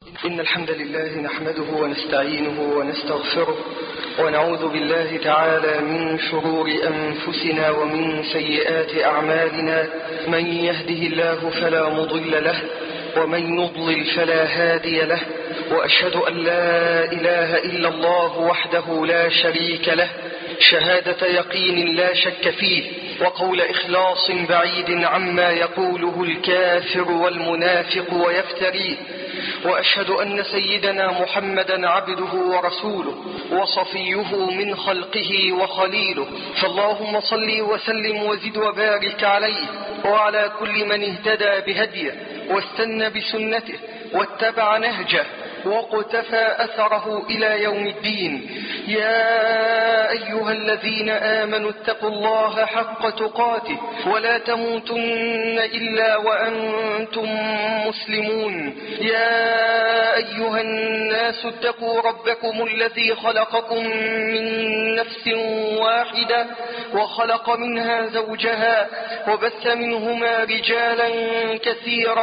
إن الحمد لله نحمده ونستعينه ونستغفره ونعوذ بالله تعالى من شرور أنفسنا ومن سيئات أعمالنا. من يهده الله فلا مضل له ومن يضلل فلا هادي له، وأشهد أن لا إله إلا الله وحده لا شريك له شهادة يقين لا شك فيه، وقول إخلاص بعيد عما يقوله الكافر والمنافق ويفتريه. وأشهد أن سيدنا محمدا عبده ورسوله وصفيه من خلقه وخليله، فاللهم صل وسلم وزد وبارك عليه وعلى كل من اهتدى بهديه واستنى بسنته واتبع نهجه واقتفى أثره إلى يوم الدين. يا أيها الذين آمنوا اتقوا الله حق تقاته ولا تموتن إلا وأنتم مسلمون. يا أيها الناس اتقوا ربكم الذي خلقكم من نفس واحدة وخلق منها زوجها وبث منهما رجالا كثيرا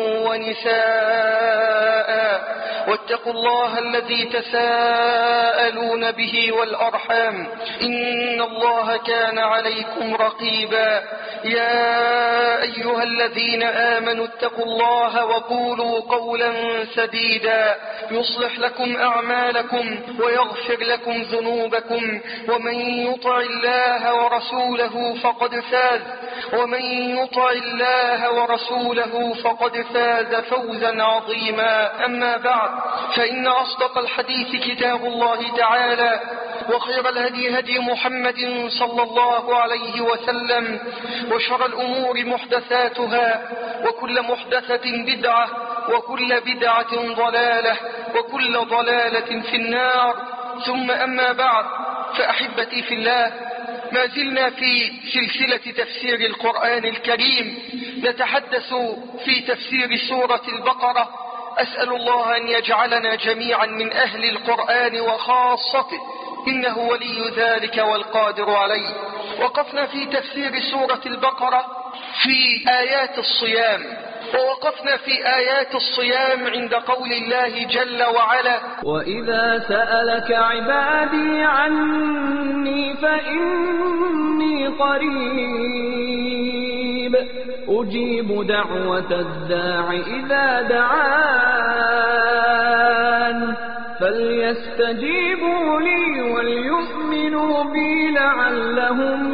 ونساء، واتقوا الله الذي تساءلون به والأرحام إن الله كان عليكم رقيبا. يا أيها الذين آمنوا اتقوا الله وقولوا قولا سديدا يصلح لكم أعمالكم ويغفر لكم ذنوبكم، ومن يطع الله ورسوله فقد فاز فقد فاز فوزا عظيما. أما بعد، فإن أصدق الحديث كتاب الله تعالى، وخير الهدي هدي محمد صلى الله عليه وسلم، وشر الأمور محدثاتها، وكل محدثة بدعة، وكل بدعة ضلالة، وكل ضلالة في النار. ثم أما بعد، فأحبتي في الله، ما زلنا في سلسلة تفسير القرآن الكريم، نتحدث في تفسير سورة البقرة. أسأل الله أن يجعلنا جميعا من أهل القرآن وخاصته، إنه ولي ذلك والقادر عليه. وقفنا في تفسير سورة البقرة في آيات الصيام، ووقفنا في آيات الصيام عند قول الله جل وعلا: وإذا سألك عبادي عني فإني قريب أجيب دعوة الداع إذا دعان فليستجيبوا لي وليؤمنوا بي لعلهم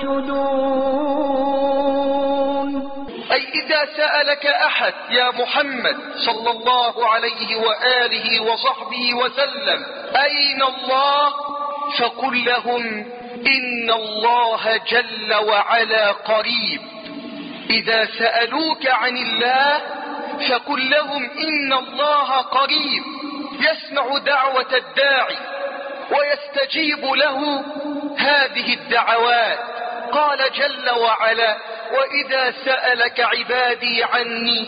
يرشدون. أي إذا سألك أحد يا محمد صلى الله عليه وآله وصحبه وسلم أين الله، فقل لهم إن الله جل وعلا قريب. إذا سألوك عن الله فقل لهم إن الله قريب يسمع دعوة الداعي ويستجيب له هذه الدعوات. قال جل وعلا: وإذا سألك عبادي عني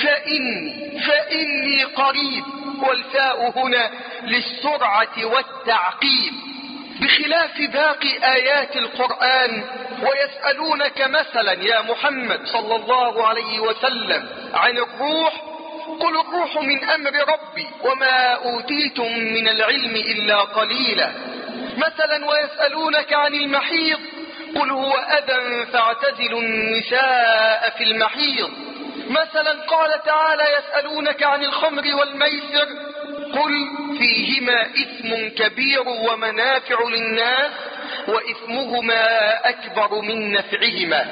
فإني قريب، والفاء هنا للسرعة والتعقيب، بخلاف باقي آيات القرآن. ويسألونك مثلا يا محمد صلى الله عليه وسلم عن الروح، قل الروح من أمر ربي وما أوتيتم من العلم إلا قليلا. مثلا ويسألونك عن المحيض، قل هو أذى فاعتزلوا النساء في المحيض. مثلا قال تعالى: يسألونك عن الخمر والميسر، قل فيهما إثم كبير ومنافع للناس وإثمهما أكبر من نفعهما.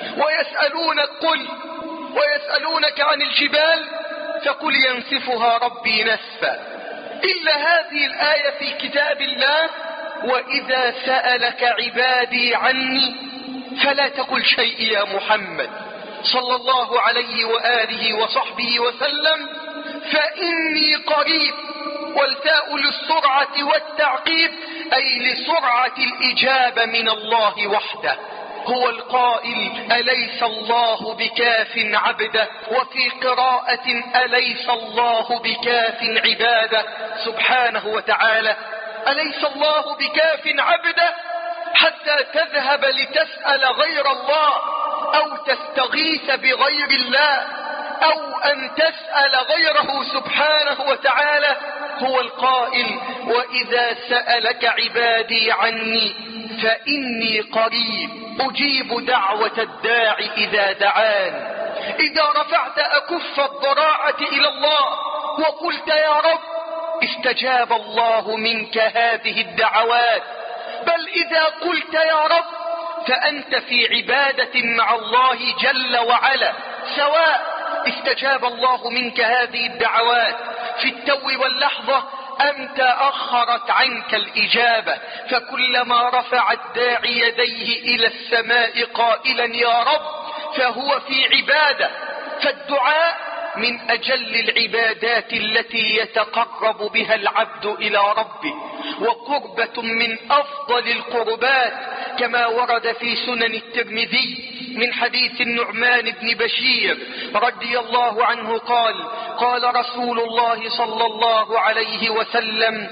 ويسألونك عن الجبال، فقل ينسفها ربي نسفا. إلا هذه الآية في كتاب الله: وإذا سألك عبادي عني، فلا تقل شيء يا محمد صلى الله عليه وآله وصحبه وسلم، فإني قريب، والتاء للسرعة والتعقيب، أي لسرعة الإجابة من الله وحده. هو القائل: أليس الله بكاف عبده، وفي قراءة: أليس الله بكاف عباده، سبحانه وتعالى. أليس الله بكاف عبده حتى تذهب لتسأل غير الله أو تستغيث بغير الله؟ أو أن تسأل غيره سبحانه وتعالى. هو القائل: وإذا سألك عبادي عني فإني قريب أجيب دعوة الداعي إذا دعان. إذا رفعت أكف الضراعة إلى الله وقلت يا رب استجاب الله منك هذه الدعوات. بل إذا قلت يا رب فأنت في عبادة مع الله جل وعلا، سواء استجاب الله منك هذه الدعوات في التو واللحظة أم تأخرت عنك الإجابة. فكلما رفع الداعي يديه إلى السماء قائلا يا رب فهو في عبادة. فالدعاء من أجل العبادات التي يتقرب بها العبد إلى ربه، وقربة من أفضل القربات، كما ورد في سنن الترمذي من حديث النعمان بن بشير رضي الله عنه قال رسول الله صلى الله عليه وسلم: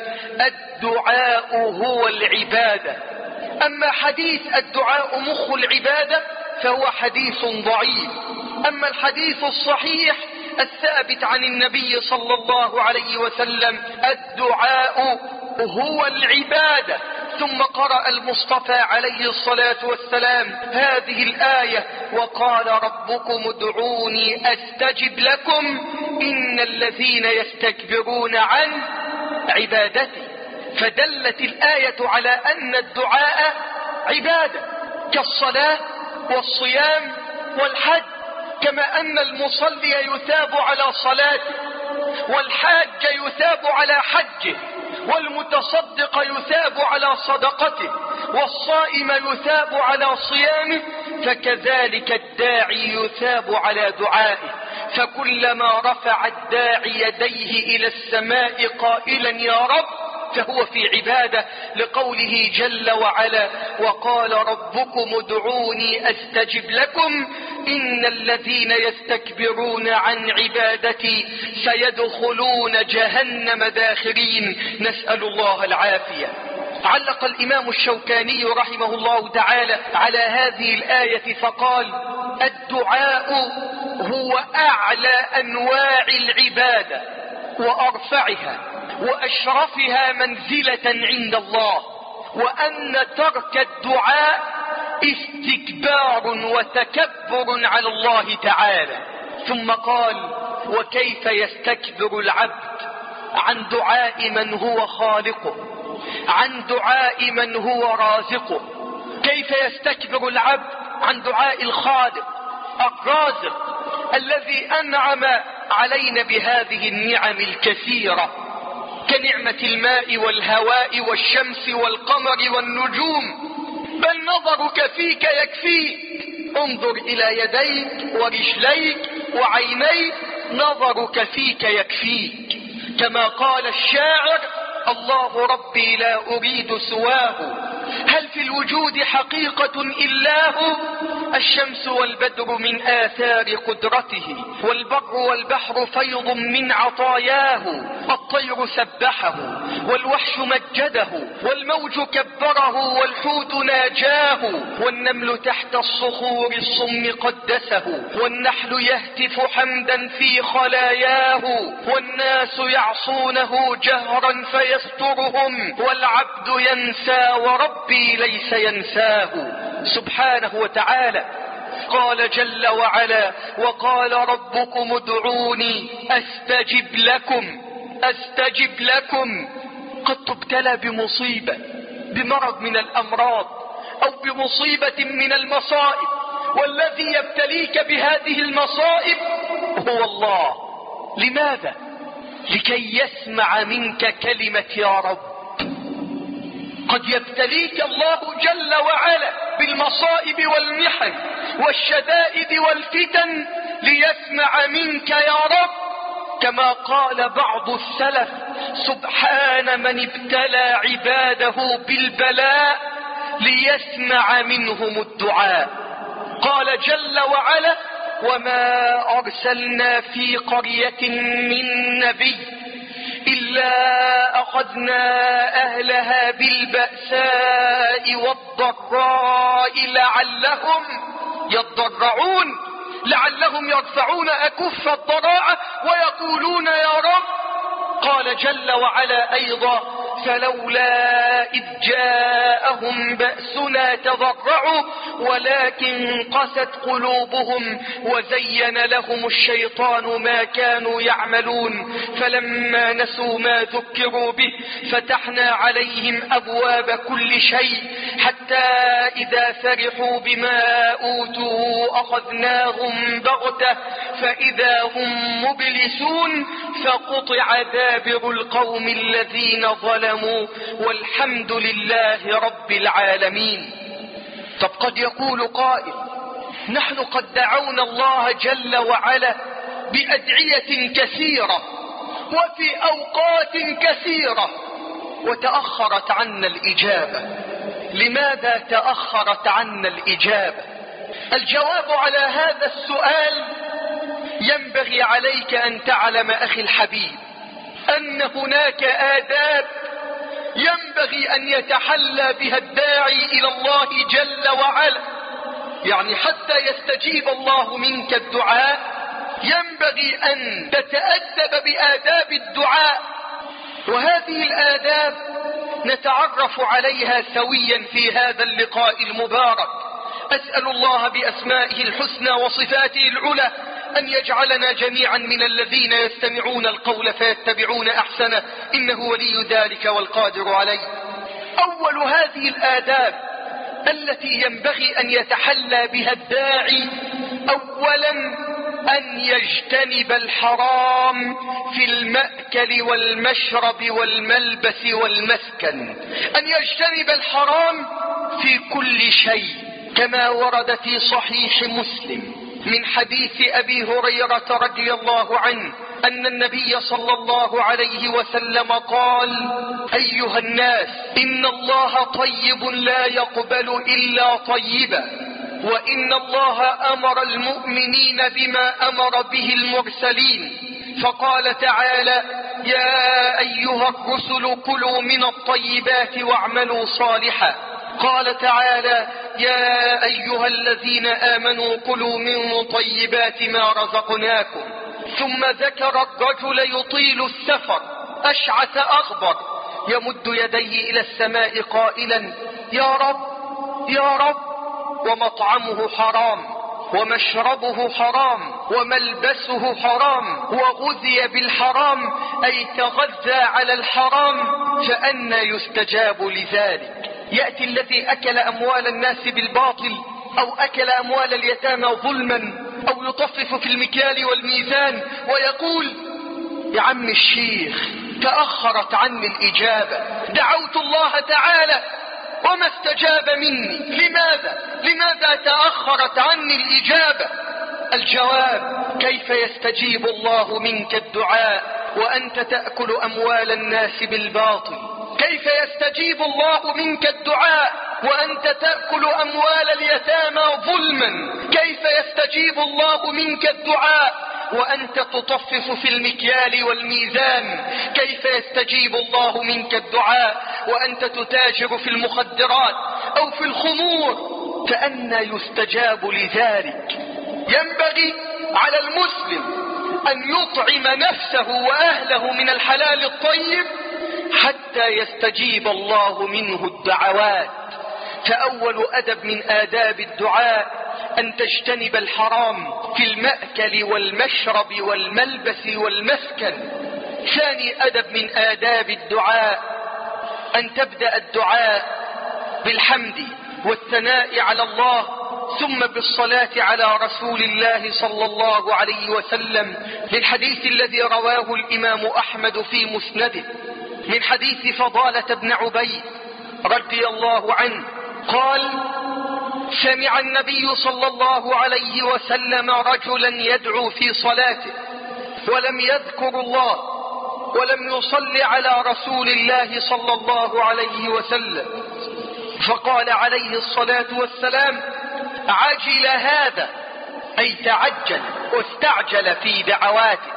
الدعاء هو العبادة. أما حديث الدعاء مخ العبادة فهو حديث ضعيف. أما الحديث الصحيح الثابت عن النبي صلى الله عليه وسلم: الدعاء هو العبادة. ثم قرأ المصطفى عليه الصلاة والسلام هذه الآية: وقال ربكم ادعوني أستجب لكم إن الذين يستكبرون عن عبادتي. فدلت الآية على أن الدعاء عبادة كالصلاة والصيام والحج، كما أن المصلي يثاب على صلاته، والحاج يثاب على حجه، والمتصدق يثاب على صدقته، والصائم يثاب على صيامه، فكذلك الداعي يثاب على دعائه. فكلما رفع الداعي يديه إلى السماء قائلا يا رب فهو في عبادة، لقوله جل وعلا: وقال ربكم ادعوني أستجب لكم إن الذين يستكبرون عن عبادتي سيدخلون جهنم داخرين. نسأل الله العافية. علق الإمام الشوكاني رحمه الله تعالى على هذه الآية فقال: الدعاء هو أعلى أنواع العبادة وأرفعها وأشرفها منزلة عند الله، وأن ترك الدعاء استكبار وتكبر على الله تعالى. ثم قال: وكيف يستكبر العبد عن دعاء من هو خالقه، عن دعاء من هو رازقه؟ كيف يستكبر العبد عن دعاء الخالق الرازق الذي أنعم علينا بهذه النعم الكثيرة كنعمة الماء والهواء والشمس والقمر والنجوم؟ بل نظرك فيك يكفيك. انظر إلى يديك ورجليك وعينيك، نظرك فيك يكفيك. كما قال الشاعر: الله ربي لا أريد سواه، هل في الوجود حقيقة إلا هو؟ الشمس والبدر من آثار قدرته، والبر والبحر فيض من عطاياه. الطير سبحه والوحش مجده، والموج كبره والحوت ناجاه، والنمل تحت الصخور الصم قدسه، والنحل يهتف حمدا في خلاياه، والناس يعصونه جهرا فيسترهم، والعبد ينسى وربي ليس ينساه سبحانه وتعالى. قال جل وعلا: وقال ربكم ادعوني أستجب لكم، أستجب لكم. قد تبتلى بمصيبة، بمرض من الأمراض، أو بمصيبة من المصائب، والذي يبتليك بهذه المصائب هو الله. لماذا؟ لكي يسمع منك كلمة يا رب. قد يبتليك الله جل وعلا بالمصائب والمحن والشدائد والفتن ليسمع منك يا رب، كما قال بعض السلف: سبحان من ابتلى عباده بالبلاء ليسمع منهم الدعاء. قال جل وعلا: وما أرسلنا في قرية من نبي إلا أخذنا أهلها بالبأساء والضراء لعلهم يضرعون. لعلهم يرفعون أكف الضراعة ويقولون يا رب. قال جل وعلا أيضا فلولا إذ جاءهم بأسنا تضرعوا ولكن قست قلوبهم وزين لهم الشيطان ما كانوا يعملون فلما نسوا ما ذكروا به فتحنا عليهم أبواب كل شيء حتى إذا فرحوا بما أوتوا أخذناهم بغتة فإذا هم مبلسون فقطع دابر القوم الذين ظلموا والحمد لله رب العالمين. طب قد يقول قائل نحن قد دعونا الله جل وعلا بأدعية كثيرة وفي أوقات كثيرة وتأخرت عنا الإجابة. لماذا تأخرت عنا الإجابة؟ الجواب على هذا السؤال ينبغي عليك أن تعلم أخي الحبيب أن هناك آداب ينبغي أن يتحلى بها الداعي إلى الله جل وعلا. يعني حتى يستجيب الله منك الدعاء ينبغي أن تتأدب بآداب الدعاء، وهذه الآداب نتعرف عليها سويا في هذا اللقاء المبارك. أسأل الله بأسمائه الحسنى وصفاته العلى أن يجعلنا جميعا من الذين يستمعون القول فيتبعون أحسنه إنه ولي ذلك والقادر عليه. أول هذه الآداب التي ينبغي أن يتحلى بها الداعي أولا أن يجتنب الحرام في المأكل والمشرب والملبس والمسكن. أن يجتنب الحرام في كل شيء كما ورد في صحيح مسلم من حديث أبي هريرة رضي الله عنه أن النبي صلى الله عليه وسلم قال أيها الناس إن الله طيب لا يقبل إلا طيبا وإن الله أمر المؤمنين بما أمر به المرسلين فقال تعالى يا أيها الرسل كلوا من الطيبات واعملوا صالحا. قال تعالى يا أيها الذين آمنوا كلوا من طيبات ما رزقناكم. ثم ذكر الرجل يطيل السفر أشعث أغبر يمد يديه إلى السماء قائلا يا رب يا رب، ومطعمه حرام ومشربه حرام وملبسه حرام وغذي بالحرام أي تغذى على الحرام، فأنى يستجاب لذلك؟ يأتي الذي أكل أموال الناس بالباطل أو أكل أموال اليتامى ظلما أو يطفف في المكيال والميزان ويقول يا عم الشيخ تأخرت عني الإجابة، دعوت الله تعالى وما استجاب مني، لماذا تأخرت عني الإجابة؟ الجواب كيف يستجيب الله منك الدعاء وأنت تأكل أموال الناس بالباطل؟ كيف يستجيب الله منك الدعاء وأنت تأكل أموال اليتامى ظلما؟ كيف يستجيب الله منك الدعاء وأنت تطفف في المكيال والميزان؟ كيف يستجيب الله منك الدعاء وأنت تتاجر في المخدرات أو في الخمور؟ فأنى يستجاب لذلك؟ ينبغي على المسلم أن يطعم نفسه وأهله من الحلال الطيب حتى يستجيب الله منه الدعوات. فأول أدب من آداب الدعاء أن تجتنب الحرام في المأكل والمشرب والملبس والمسكن. ثاني أدب من آداب الدعاء أن تبدأ الدعاء بالحمد والثناء على الله ثم بالصلاة على رسول الله صلى الله عليه وسلم، للحديث الذي رواه الإمام أحمد في مسنده من حديث فضالة بن عبيد رضي الله عنه قال سمع النبي صلى الله عليه وسلم رجلا يدعو في صلاته ولم يذكر الله ولم يصل على رسول الله صلى الله عليه وسلم، فقال عليه الصلاة والسلام عجل هذا، أي تعجل واستعجل في دعواته،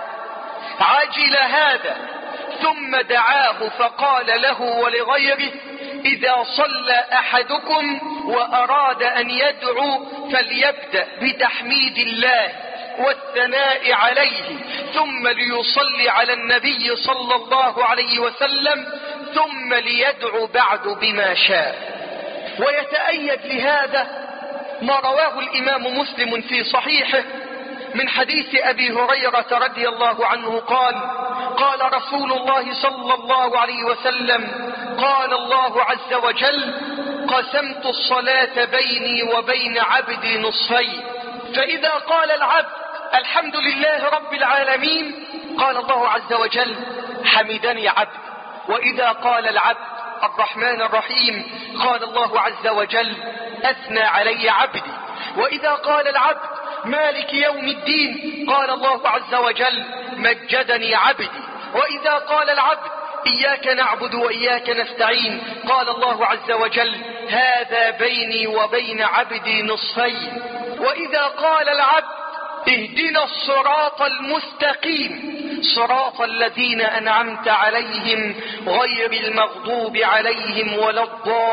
عجل هذا. ثم دعاه فقال له ولغيره إذا صلى أحدكم وأراد أن يدعو فليبدأ بتحميد الله والثناء عليه، ثم ليصلي على النبي صلى الله عليه وسلم، ثم ليدعو بعد بما شاء. ويتأيد لهذا ما رواه الإمام مسلم في صحيحه من حديث أبي هريرة رضي الله عنه قال: قال رسول الله صلى الله عليه وسلم: قال الله عز وجل: قسمت الصلاة بيني وبين عبدي نصفين، فإذا قال العبد الحمد لله رب العالمين قال الله عز وجل: حمدني عبد. وإذا قال العبد الرحمن الرحيم قال الله عز وجل: أثنى علي عبدي. وإذا قال العبد مالك يوم الدين قال الله عز وجل: مجدني عبدي. وإذا قال العبد إياك نعبد وإياك نستعين قال الله عز وجل: هذا بيني وبين عبدي نصفين. وإذا قال العبد اهدنا الصراط المستقيم صراط الذين أنعمت عليهم غير المغضوب عليهم ولا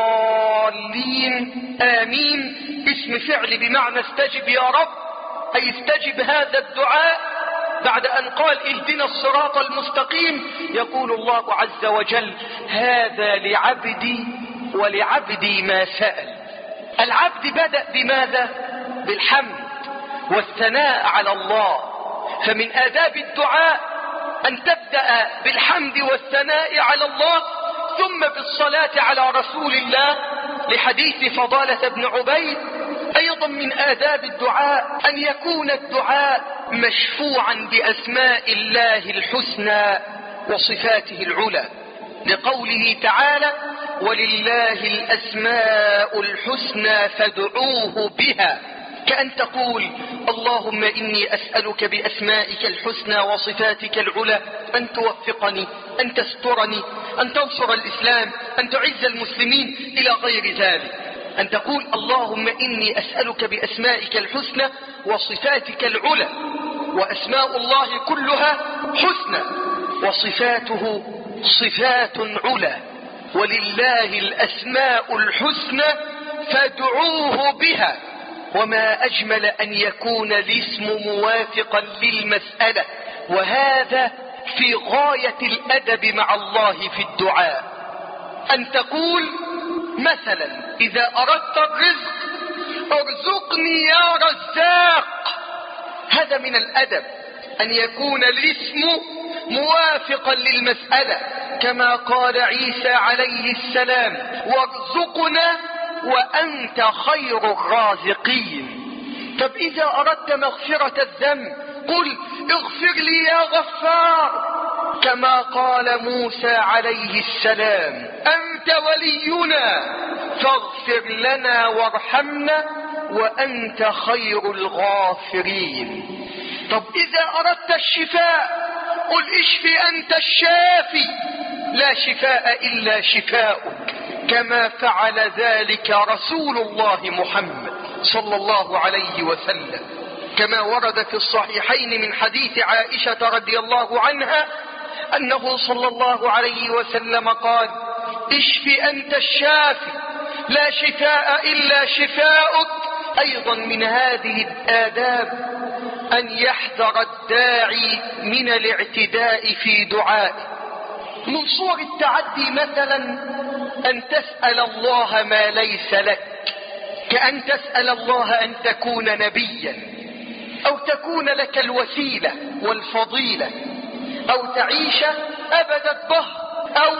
الضالين آمين، اسم فعل بمعنى استجب يا رب، أي استجب هذا الدعاء. بعد أن قال اهدنا الصراط المستقيم يقول الله عز وجل: هذا لعبدي ولعبدي ما سأل. العبد بدأ بماذا؟ بالحمد والثناء على الله. فمن آداب الدعاء أن تبدأ بالحمد والثناء على الله ثم بالصلاة على رسول الله، لحديث فضالة بن عبيد. أيضا من آداب الدعاء أن يكون الدعاء مشفوعا بأسماء الله الحسنى وصفاته العلى، لقوله تعالى: ولله الأسماء الحسنى فادعوه بها. كأن تقول: اللهم إني أسألك بأسمائك الحسنى وصفاتك العلى أن توفقني، أن تسترني، أن تنصر الإسلام، أن تعز المسلمين إلى غير ذلك. أن تقول: اللهم إني أسألك بأسمائك الحسنى وصفاتك العلى. وأسماء الله كلها حسنى وصفاته صفات علا، ولله الأسماء الحسنى فادعوه بها. وما أجمل أن يكون الاسم موافقا للمسألة، وهذا في غاية الأدب مع الله في الدعاء. أن تقول مثلا إذا أردت الرزق: ارزقني يا رزاق. هذا من الأدب أن يكون الاسم موافقا للمسألة، كما قال عيسى عليه السلام: وارزقنا وأنت خير الرازقين. طب إذا أردت مغفرة الذنب قل: اغفر لي يا غفار، كما قال موسى عليه السلام: أنت ولينا فاغفر لنا وارحمنا وأنت خير الغافرين. طب إذا أردت الشفاء قل: اشفي أنت الشافي لا شفاء إلا شفاؤك، كما فعل ذلك رسول الله محمد صلى الله عليه وسلم، كما ورد في الصحيحين من حديث عائشة رضي الله عنها أنه صلى الله عليه وسلم قال: اشفي أنت الشافي لا شفاء إلا شفاؤك. أيضا من هذه الآداب أن يحذر الداعي من الاعتداء في دعائه. من صور التعدي مثلا أن تسأل الله ما ليس لك، كأن تسأل الله أن تكون نبيا، أو تكون لك الوسيلة والفضيلة، أو تعيش أبد الدهر، أو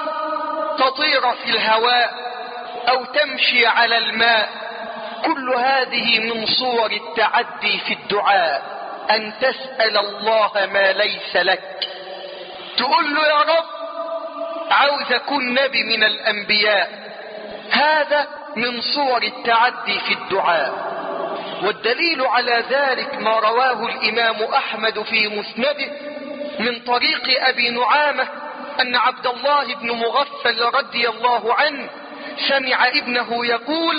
تطير في الهواء، أو تمشي على الماء. كل هذه من صور التعدي في الدعاء، أن تسأل الله ما ليس لك. تقول له: يا رب عاوز أكون نبي من الأنبياء. هذا من صور التعدي في الدعاء. والدليل على ذلك ما رواه الإمام أحمد في مسنده من طريق أبي نعامة أن عبد الله بن مغفل رضي الله عنه سمع ابنه يقول: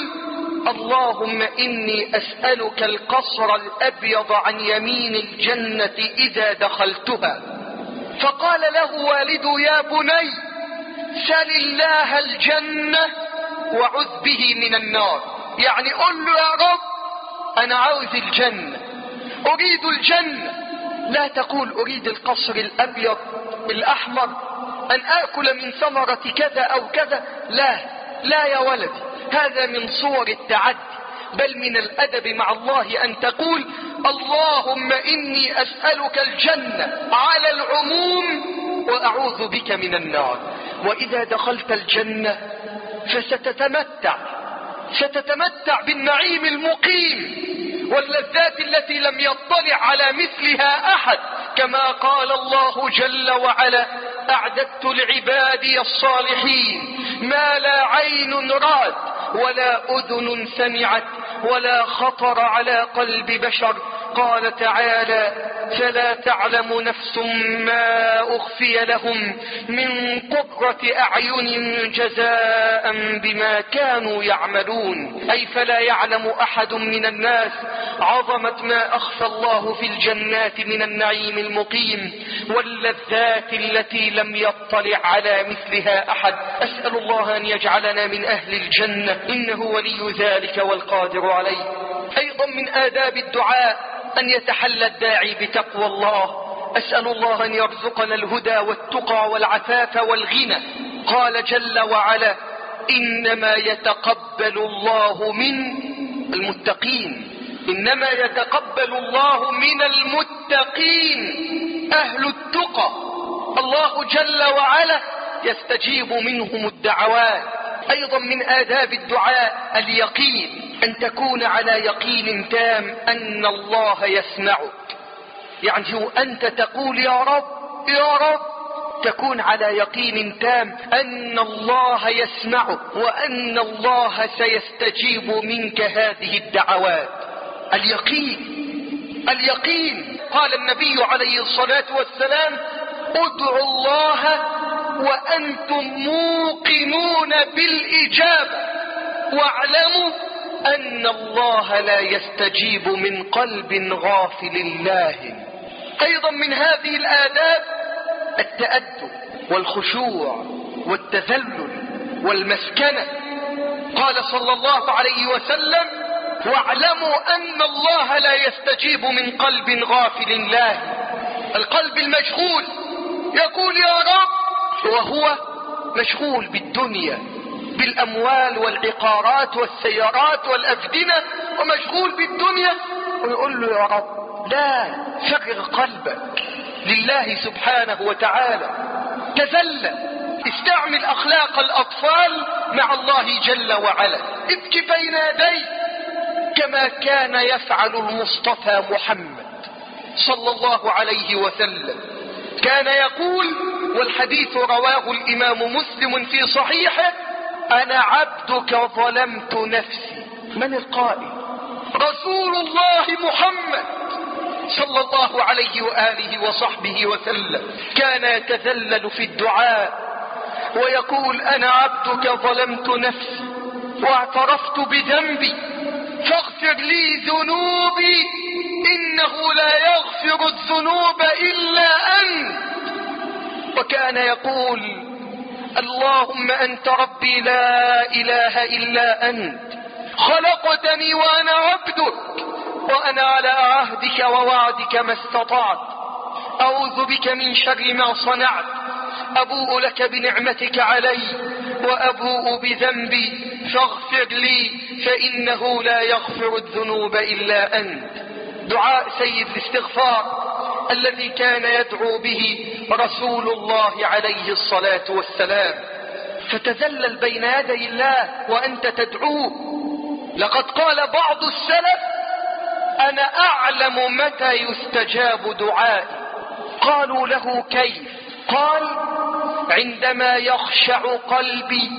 اللهم إني أسألك القصر الأبيض عن يمين الجنة إذا دخلتها. فقال له والده: يا بني سل الله الجنة وعذ به من النار. يعني قل له: يا رب أنا عاوز الجنة، أريد الجنة. لا تقول أريد القصر الأبيض الأحمر، أن آكل من ثمرة كذا أو كذا. لا يا ولدي، هذا من صور التعدي. بل من الأدب مع الله أن تقول اللهم إني أسألك الجنة على العموم وأعوذ بك من النار. وإذا دخلت الجنة ستتمتع بالنعيم المقيم واللذات التي لم يطلع على مثلها أحد، كما قال الله جل وعلا أعددت لعبادي الصالحين ما لا عين رأت ولا أذن سمعت ولا خطر على قلب بشر. قال تعالى فلا تعلم نفس ما أخفي لهم من قرة أعين جزاء بما كانوا يعملون. أي فلا يعلم أحد من الناس عظمة ما أخفى الله في الجنات من النعيم المقيم واللذات التي لم يطلع على مثلها أحد. أسأل الله أن يجعلنا من أهل الجنة، إنه ولي ذلك والقادر عليه. أيضا من آداب الدعاء أن يتحلى الداعي بتقوى الله. أسأل الله أن يرزقنا الهدى والتقى والعفاف والغنى. قال جل وعلا إنما يتقبل الله من المتقين، إنما يتقبل الله من المتقين أهل التقى. الله جل وعلا يستجيب منهم الدعوات. أيضا من آداب الدعاء اليقين، أن تكون على يقين تام أن الله يسمعك. يعني أنت تقول يا رب يا رب، تكون على يقين تام أن الله يسمعك وأن الله سيستجيب منك هذه الدعوات. اليقين. قال النبي عليه الصلاة والسلام ادعوا الله وأنتم موقنون بالإجابة واعلموا أن الله لا يستجيب من قلب غافل لاهٍ. أيضا من هذه الآداب التأدب والخشوع والتذلل والمسكنة. قال صلى الله عليه وسلم واعلموا أن الله لا يستجيب من قلب غافل لاهٍ. القلب المشغول يقول يا رب وهو مشغول بالدنيا، بالأموال والعقارات والسيارات والأفدنة، ومشغول بالدنيا، ويقول له يا رب لا، شغل قلبك لله سبحانه وتعالى. تذلل، استعمل أخلاق الأطفال مع الله جل وعلا. ابكي بين يديه كما كان يفعل المصطفى محمد صلى الله عليه وسلم. كان يقول، والحديث رواه الإمام مسلم في صحيحه: أنا عبدك ظلمت نفسي. من القائل؟ رسول الله محمد صلى الله عليه وآله وصحبه وسلم. كان يتذلل في الدعاء ويقول أنا عبدك ظلمت نفسي واعترفت بذنبي فاغفر لي ذنوبي إنه لا يغفر الذنوب إلا أنت. وكان يقول اللهم أنت ربي لا إله إلا أنت، خلقتني وأنا عبدك وأنا على عهدك ووعدك ما استطعت، أعوذ بك من شر ما صنعت، أبوء لك بنعمتك علي وأبوء بذنبي فاغفر لي فإنه لا يغفر الذنوب إلا أنت. دعاء سيد الاستغفار الذي كان يدعو به رسول الله عليه الصلاة والسلام. فتذلل بين يدي الله وأنت تدعوه. لقد قال بعض السلف أنا أعلم متى يستجاب دعائي. قالوا له كيف؟ قال عندما يخشع قلبي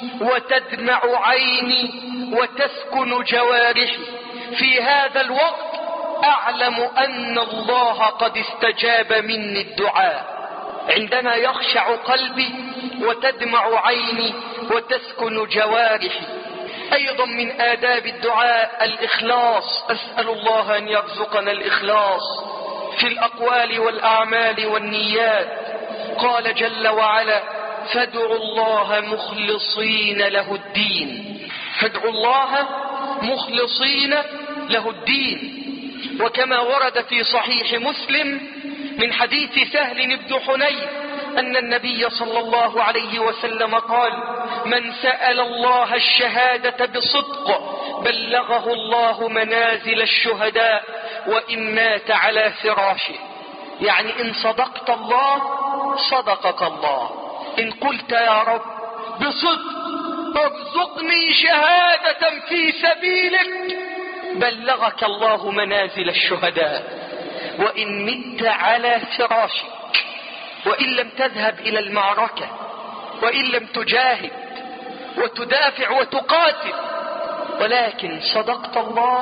وتدمع عيني وتسكن جوارحي، في هذا الوقت أعلم أن الله قد استجاب مني الدعاء. عندما يخشع قلبي وتدمع عيني وتسكن جوارحي. أيضا من آداب الدعاء الإخلاص. أسأل الله أن يرزقنا الإخلاص في الأقوال والأعمال والنيات. قال جل وعلا فادعوا الله مخلصين له الدين. فادعوا الله مخلصين له الدين. وكما ورد في صحيح مسلم من حديث سهل بن حنيف أن النبي صلى الله عليه وسلم قال: من سأل الله الشهادة بصدق بلغه الله منازل الشهداء وإن مات على فراشه. يعني إن صدقت الله صدقك الله. إن قلت يا رب بصدق ارزقني شهادة في سبيلك بلغك الله منازل الشهداء وإن مت على فراشك، وإن لم تذهب إلى المعركة، وإن لم تجاهد وتدافع وتقاتل، ولكن صدقت الله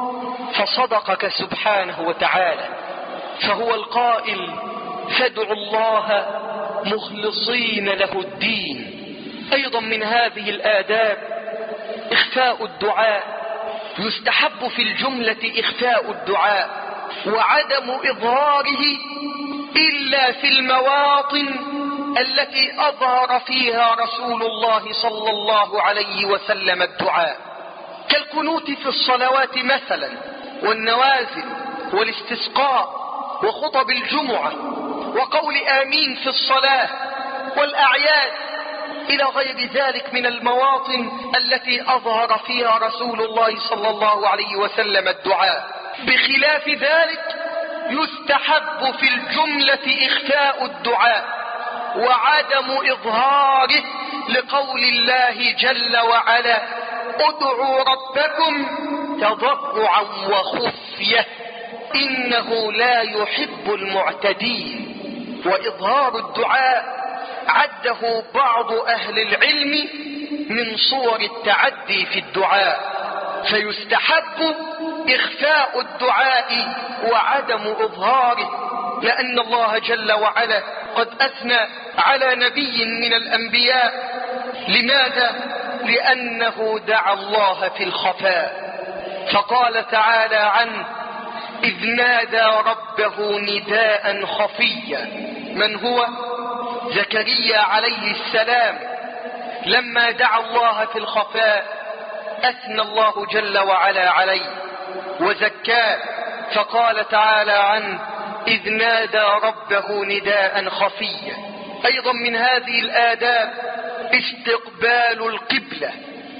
فصدقك سبحانه وتعالى. فهو القائل: فادعوا الله مخلصين له الدين. أيضا من هذه الآداب إخفاء الدعاء. يستحب في الجملة إخفاء الدعاء وعدم إظهاره إلا في المواطن التي أظهر فيها رسول الله صلى الله عليه وسلم الدعاء، كالقنوت في الصلوات مثلا، والنوازل والاستسقاء وخطب الجمعة وقول آمين في الصلاة والأعياد إلى غير ذلك من المواطن التي أظهر فيها رسول الله صلى الله عليه وسلم الدعاء. بخلاف ذلك يستحب في الجملة إخفاء الدعاء وعدم إظهاره، لقول الله جل وعلا: ادعوا ربكم تضرعا وخفية إنه لا يحب المعتدين. وإظهار الدعاء عده بعض أهل العلم من صور التعدي في الدعاء، فيستحب إخفاء الدعاء وعدم إظهاره، لأن الله جل وعلا قد أثنى على نبي من الأنبياء. لماذا؟ لأنه دعا الله في الخفاء، فقال تعالى عنه: إذ نادى ربه نداء خفيا. من هو؟ زكريا عليه السلام. لما دعا الله في الخفاء أثنى الله جل وعلا عليه وزكاه، فقال تعالى عنه: إذ نادى ربه نداء خفيا. أيضا من هذه الآداب استقبال القبلة.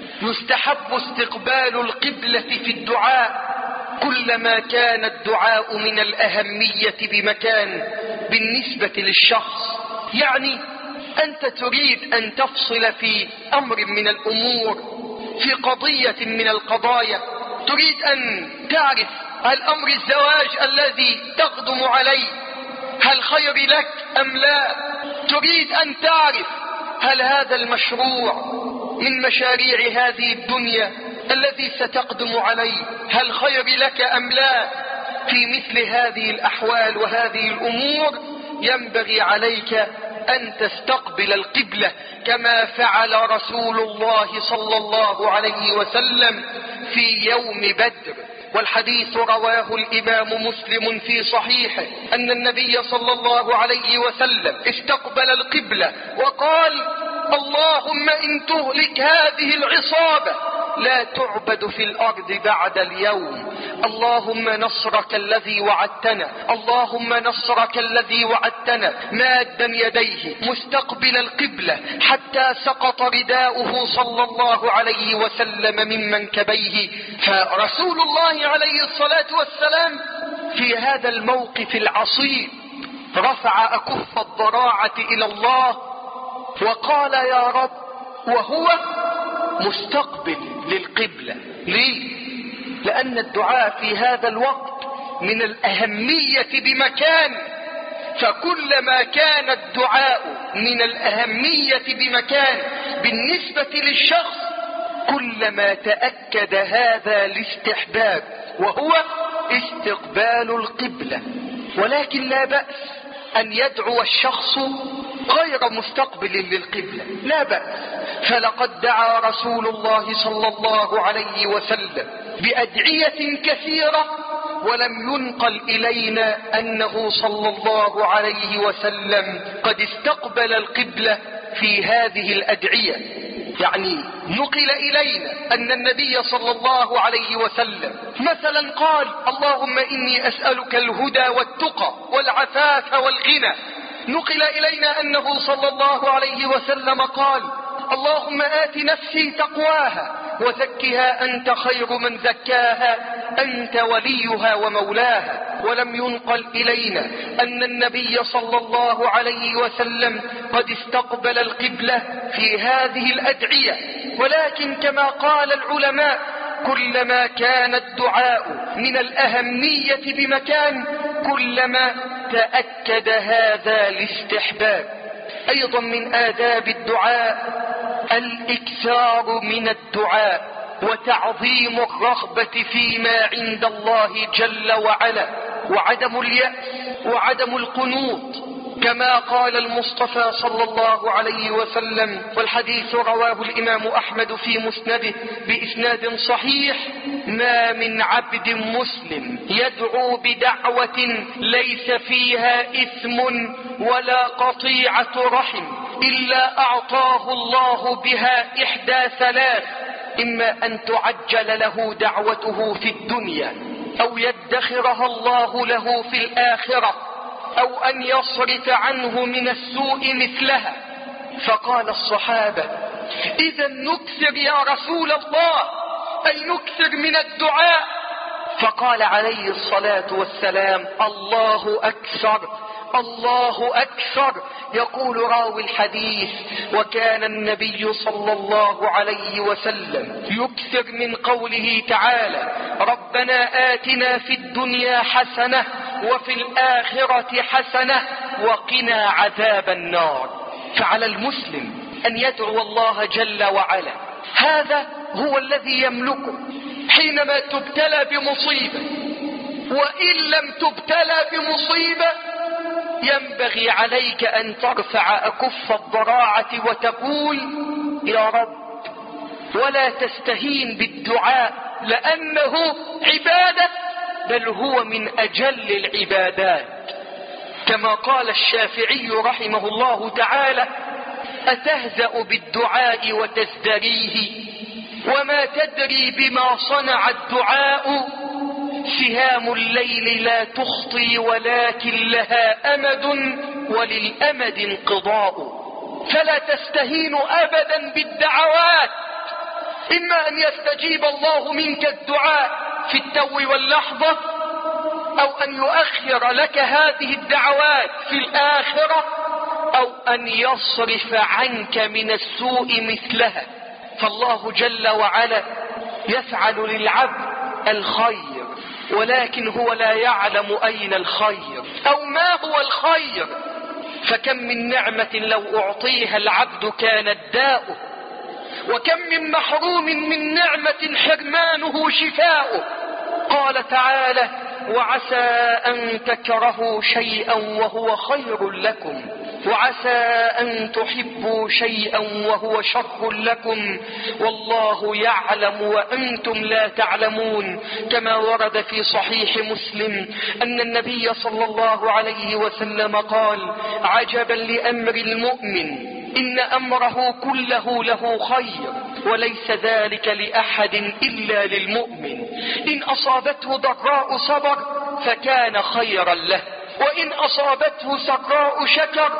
يستحب استقبال القبلة في الدعاء كلما كان الدعاء من الأهمية بمكان بالنسبة للشخص. يعني أنت تريد أن تفصل في أمر من الأمور، في قضية من القضايا، تريد أن تعرف هل أمر الزواج الذي تقدم عليه هل خير لك أم لا، تريد أن تعرف هل هذا المشروع من مشاريع هذه الدنيا الذي ستقدم عليه هل خير لك أم لا. في مثل هذه الأحوال وهذه الأمور ينبغي عليك أن تستقبل القبلة كما فعل رسول الله صلى الله عليه وسلم في يوم بدر. والحديث رواه الإمام مسلم في صحيحه أن النبي صلى الله عليه وسلم استقبل القبلة وقال: اللهم إن تهلك هذه العصابة لا تعبد في الأرض بعد اليوم. اللهم نصرك الذي وعدتنا، اللهم نصرك الذي وعدتنا، مادا يديه مستقبل القبلة حتى سقط رداؤه صلى الله عليه وسلم من منكبيه. فرسول الله عليه الصلاة والسلام في هذا الموقف العصيب رفع أكف الضراعة إلى الله وقال: يا رب، وهو مستقبل للقبلة. ليه؟ لأن الدعاء في هذا الوقت من الأهمية بمكان، فكلما كان الدعاء من الأهمية بمكان بالنسبة للشخص كلما تأكد هذا الاستحباب، وهو استقبال القبلة. ولكن لا بأس أن يدعو الشخص غير مستقبل للقبلة، لا بأس. فلقد دعا رسول الله صلى الله عليه وسلم بأدعية كثيرة، ولم ينقل إلينا أنه صلى الله عليه وسلم قد استقبل القبلة في هذه الأدعية. يعني نقل إلينا أن النبي صلى الله عليه وسلم مثلا قال: اللهم إني أسألك الهدى والتقى والعفاف والغنى. نقل إلينا أنه صلى الله عليه وسلم قال: اللهم آت نفسي تقواها وزكها أنت خير من زكاها أنت وليها ومولاها. ولم ينقل إلينا أن النبي صلى الله عليه وسلم قد استقبل القبلة في هذه الأدعية، ولكن كما قال العلماء: كلما كان الدعاء من الأهمية بمكان كلما تأكد هذا الاستحباب. أيضا من آداب الدعاء الإكثار من الدعاء وتعظيم الرغبة فيما عند الله جل وعلا، وعدم اليأس وعدم القنوط، كما قال المصطفى صلى الله عليه وسلم، والحديث رواه الإمام أحمد في مسنده بإسناد صحيح: ما من عبد مسلم يدعو بدعوة ليس فيها إثم ولا قطيعة رحم إلا أعطاه الله بها إحدى ثلاث: إما أن تعجل له دعوته في الدنيا، أو يدخرها الله له في الآخرة، أو أن يصرف عنه من السوء مثلها. فقال الصحابة: إذا نكثر يا رسول الله، أي نكثر من الدعاء؟ فقال عليه الصلاة والسلام: الله أكثر، الله أكثر. يقول راوي الحديث: وكان النبي صلى الله عليه وسلم يكثر من قوله تعالى: ربنا آتنا في الدنيا حسنة وفي الآخرة حسنة وقنا عذاب النار. فعلى المسلم أن يدعو الله جل وعلا، هذا هو الذي يملكه حينما تبتلى بمصيبة. وإن لم تبتلى بمصيبة ينبغي عليك أن ترفع أكف الضراعة وتقول: يا رب، ولا تستهين بالدعاء، لأنه عبادة، بل هو من أجل العبادات. كما قال الشافعي رحمه الله تعالى: أتهزأ بالدعاء وتزدريه، وما تدري بما صنع الدعاء، سهام الليل لا تخطي ولكن لها أمد وللأمد انقضاء. فلا تستهين أبدا بالدعوات، إما أن يستجيب الله منك الدعاء في التو واللحظة، أو أن يؤخر لك هذه الدعوات في الآخرة، أو أن يصرف عنك من السوء مثلها. فالله جل وعلا يفعل للعبد الخير، ولكن هو لا يعلم أين الخير أو ما هو الخير. فكم من نعمة لو أعطيها العبد كانت داؤه، وكم من محروم من نعمة حرمانه شفاؤه. قال تعالى: وعسى أن تكرهوا شيئا وهو خير لكم، وعسى أن تحبوا شيئا وهو شر لكم، والله يعلم وأنتم لا تعلمون. كما ورد في صحيح مسلم أن النبي صلى الله عليه وسلم قال: عجبا لأمر المؤمن، إن أمره كله له خير، وليس ذلك لأحد إلا للمؤمن. إن أصابته ضراء صبر فكان خيرا له، وإن أصابته سراء شكر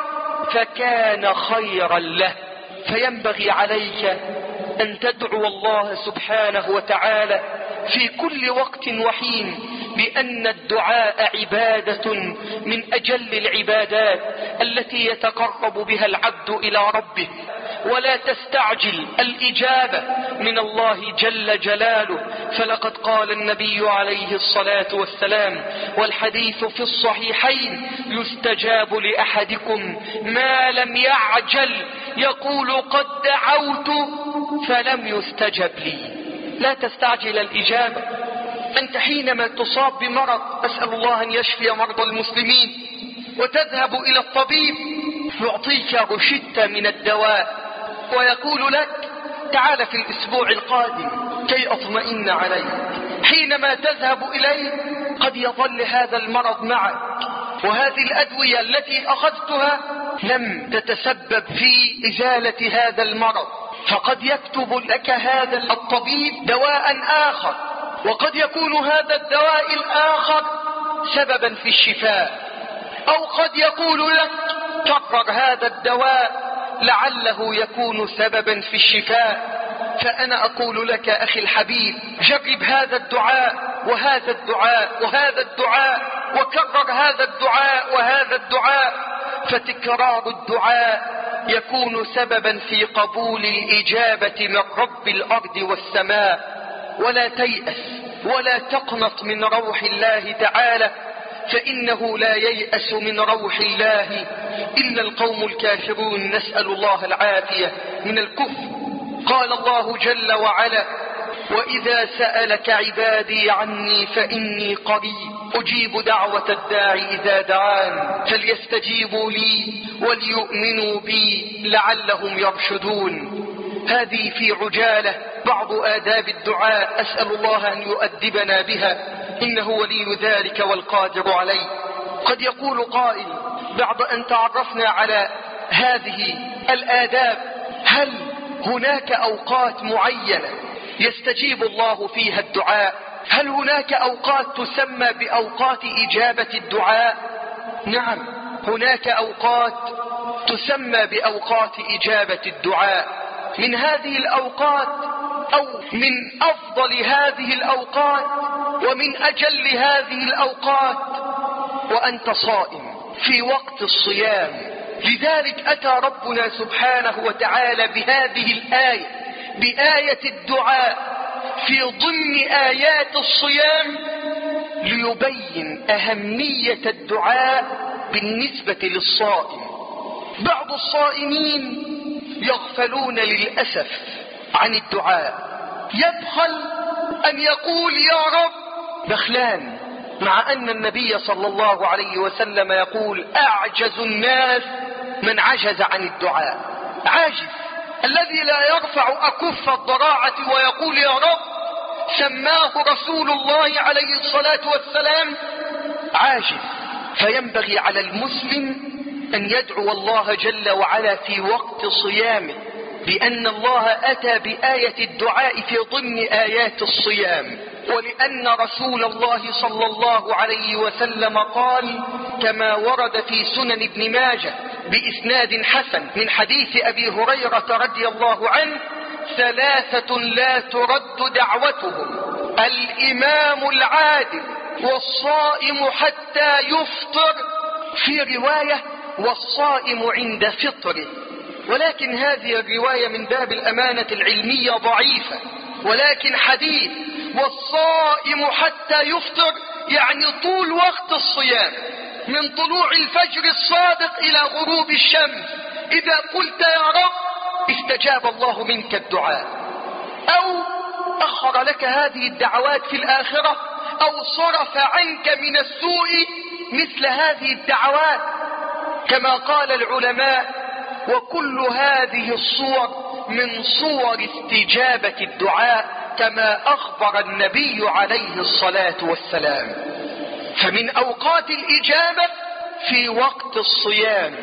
فكان خيرا له. فينبغي عليك أن تدعو الله سبحانه وتعالى في كل وقت وحين بأن الدعاء عبادة من أجل العبادات التي يتقرب بها العبد إلى ربه. ولا تستعجل الإجابة من الله جل جلاله، فلقد قال النبي عليه الصلاة والسلام، والحديث في الصحيحين: يستجاب لأحدكم ما لم يعجل، يقول قد دعوت فلم يستجب لي. لا تستعجل الإجابة. أنت حينما تصاب بمرض، أسأل الله أن يشفي مرضى المسلمين، وتذهب إلى الطبيب يعطيك روشتة من الدواء ويقول لك: تعال في الأسبوع القادم كي أطمئن عليك. حينما تذهب إليه قد يظل هذا المرض معك، وهذه الأدوية التي أخذتها لم تتسبب في إزالة هذا المرض، فقد يكتب لك هذا الطبيب دواء آخر، وقد يكون هذا الدواء الآخر سببا في الشفاء، أو قد يقول لك كرر هذا الدواء لعله يكون سببا في الشفاء. فأنا أقول لك أخي الحبيب، جرب هذا الدعاء وهذا الدعاء وهذا الدعاء، وكرر هذا الدعاء وهذا الدعاء، فتكرار الدعاء يكون سببا في قبول الإجابة من رب الأرض والسماء. ولا تيأس ولا تقنط من روح الله تعالى، فإنه لا ييأس من روح الله إلا القوم الكافرون، نسأل الله العافية من الكفر. قال الله جل وعلا: وإذا سألك عبادي عني فإني قريب أجيب دعوة الداعي إذا دعان فليستجيبوا لي وليؤمنوا بي لعلهم يرشدون. هذه في عجالة بعض آداب الدعاء، أسأل الله أن يؤدبنا بها، إنه ولي ذلك والقادر عليه. قد يقول قائل بعد أن تعرفنا على هذه الآداب، هل هناك أوقات معينة يستجيب الله فيها الدعاء؟ هل هناك أوقات تسمى بأوقات إجابة الدعاء؟ نعم، هناك أوقات تسمى بأوقات إجابة الدعاء. من هذه الأوقات أو من أفضل هذه الأوقات ومن أجل هذه الأوقات وأنت صائم في وقت الصيام. لذلك أتى ربنا سبحانه وتعالى بهذه الآية، بآية الدعاء في ضمن آيات الصيام، ليبين أهمية الدعاء بالنسبة للصائم. بعض الصائمين يغفلون للأسف عن الدعاء، يبخل أن يقول يا رب، بخلان، مع أن النبي صلى الله عليه وسلم يقول: أعجز الناس من عجز عن الدعاء. عاجز الذي لا يرفع أكف الضراعة ويقول يا رب، سماه رسول الله عليه الصلاة والسلام عاجز. فينبغي على المسلم أن يدعو الله جل وعلا في وقت صيامه، بأن الله أتى بآية الدعاء في ضمن آيات الصيام، ولأن رسول الله صلى الله عليه وسلم قال كما ورد في سنن ابن ماجه بإسناد حسن من حديث أبي هريرة رضي الله عنه: ثلاثة لا ترد دعوتهم: الإمام العادل، والصائم حتى يفطر، في رواية والصائم عند فطره. ولكن هذه الرواية من باب الأمانة العلمية ضعيفة، ولكن حديث والصائم حتى يفطر يعني طول وقت الصيام، من طلوع الفجر الصادق إلى غروب الشمس. إذا قلت يا رب استجاب الله منك الدعاء، أو أخر لك هذه الدعوات في الآخرة، أو صرف عنك من السوء مثل هذه الدعوات، كما قال العلماء: وكل هذه الصور من صور استجابة الدعاء، كما أخبر النبي عليه الصلاة والسلام. فمن أوقات الإجابة في وقت الصيام،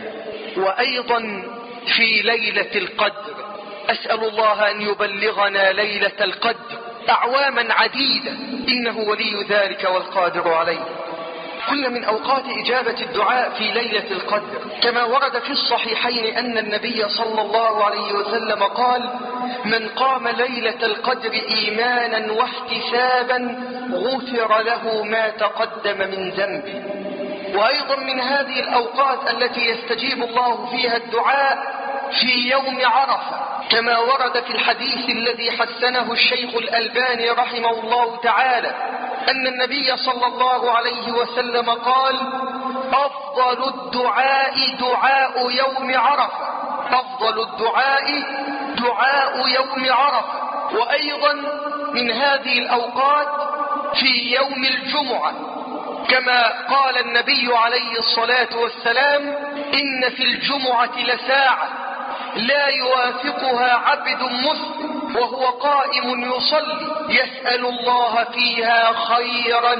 وأيضا في ليلة القدر. أسأل الله أن يبلغنا ليلة القدر أعواما عديدة، إنه ولي ذلك والقادر عليه. كل من أوقات إجابة الدعاء في ليلة القدر، كما ورد في الصحيحين أن النبي صلى الله عليه وسلم قال: من قام ليلة القدر إيمانا واحتسابا غفر له ما تقدم من ذنبه. وأيضا من هذه الأوقات التي يستجيب الله فيها الدعاء في يوم عرفة، كما ورد في الحديث الذي حسنه الشيخ الألباني رحمه الله تعالى أن النبي صلى الله عليه وسلم قال: أفضل الدعاء دعاء يوم عرفة، أفضل الدعاء دعاء يوم عرفة. وأيضا من هذه الأوقات في يوم الجمعة، كما قال النبي عليه الصلاة والسلام: إن في الجمعة لساعة لا يوافقها عبد مسلم وهو قائم يصلي يسأل الله فيها خيرا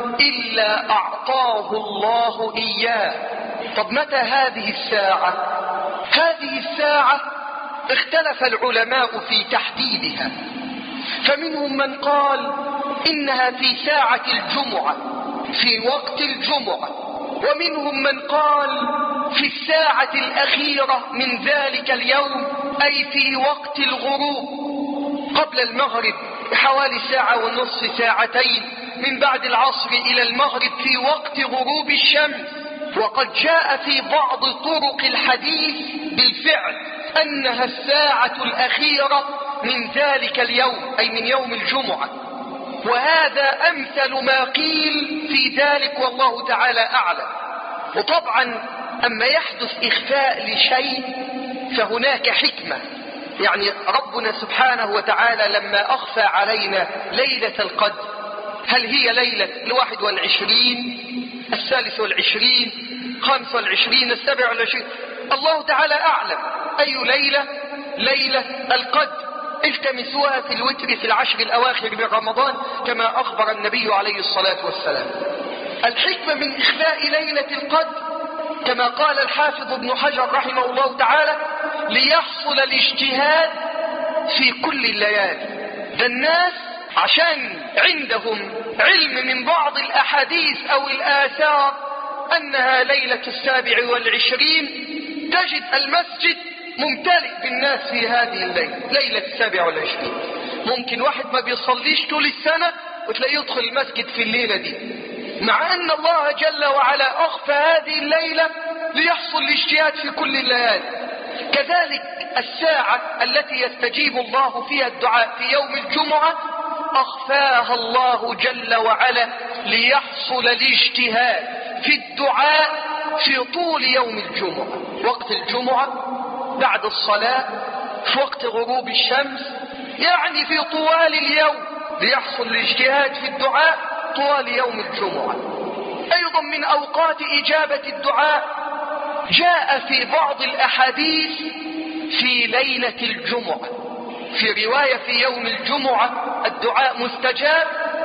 إلا أعطاه الله إياه. طب متى هذه الساعة؟ هذه الساعة اختلف العلماء في تحديدها، فمنهم من قال إنها في ساعة الجمعة في وقت الجمعة، ومنهم من قال في الساعة الأخيرة من ذلك اليوم، أي في وقت الغروب قبل المغرب بحوالي ساعة ونصف ساعتين من بعد العصر إلى المغرب في وقت غروب الشمس. وقد جاء في بعض طرق الحديث بالفعل أنها الساعة الأخيرة من ذلك اليوم، أي من يوم الجمعة، وهذا أمثل ما قيل في ذلك والله تعالى أعلم. وطبعا أما يحدث إخفاء لشيء فهناك حكمة، يعني ربنا سبحانه وتعالى لما أخفى علينا ليلة القدر، هل هي ليلة 21 23 25 27؟ الله تعالى أعلم أي ليلة. ليلة القدر التمسوها في الوتر في العشر الأواخر من رمضان كما أخبر النبي عليه الصلاة والسلام. الحكمة من إخفاء ليلة القدر كما قال الحافظ ابن حجر رحمه الله تعالى ليحصل الاجتهاد في كل الليالي. ده الناس عشان عندهم علم من بعض الأحاديث أو الآثار أنها ليلة 27، تجد المسجد ممتلئ بالناس في هذه الليلة، ليلة 27. ممكن واحد ما بيصليش طول السنة وتلاقيه يدخل المسجد في الليلة دي، مع أن الله جل وعلا أخفى هذه الليلة ليحصل الاجتهاد في كل الليالي. كذلك الساعة التي يستجيب الله فيها الدعاء في يوم الجمعة أخفاها الله جل وعلا ليحصل الاجتهاد في الدعاء في طول يوم الجمعة، وقت الجمعة بعد الصلاة في وقت غروب الشمس، يعني في طوال اليوم ليحصل الاجتهاد في الدعاء طوال يوم الجمعة. أيضا من أوقات إجابة الدعاء جاء في بعض الأحاديث في ليلة الجمعة، في رواية في يوم الجمعة الدعاء مستجاب،